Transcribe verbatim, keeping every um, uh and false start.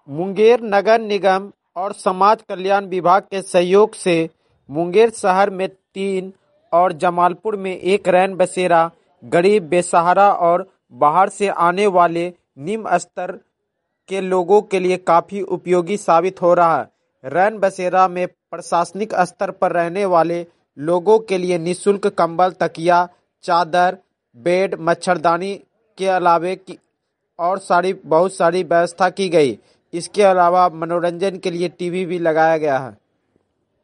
मुंगेर नगर निगम और समाज कल्याण विभाग के सहयोग से मुंगेर शहर में तीन और जमालपुर में एक रैन बसेरा गरीब, बेसहारा और बाहर से आने वाले निम्न स्तर के लोगों के लिए काफी उपयोगी साबित हो रहा है। रैन बसेरा में प्रशासनिक स्तर पर रहने वाले लोगों के लिए निःशुल्क कंबल, तकिया, चादर, बेड, मच्छरदानी के अलावे की और सारी बहुत सारी व्यवस्था की गई। इसके अलावा मनोरंजन के लिए टीवी भी लगाया गया है।